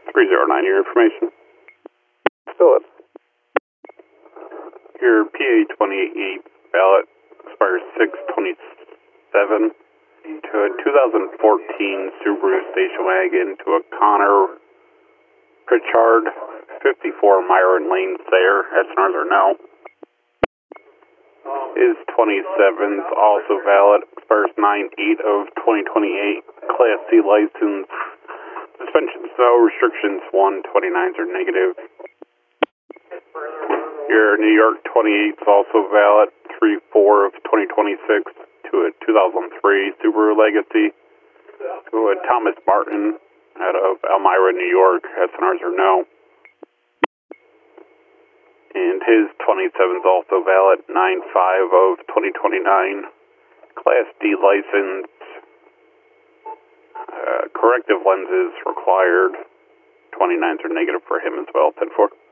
309, your information. Still is. Your PA28 ballot expires 6/27 to a 2014 Subaru station wagon to a Connor Pritchard, 54 Myron Lane, Sayre. SNRs are no. Is 27th also valid, expires 9/8 of 2028. Class C license. Suspensions no, restrictions 1, 29s are negative. Your New York 28 is also valid, 3/4 of 2026 to a 2003 Subaru Legacy to a Thomas Martin out of Elmira, New York. SNRs are no. And his 27 is also valid, 9/5 of 2029. Class D license. Corrective lenses required. 29s are negative for him as well, 10-4.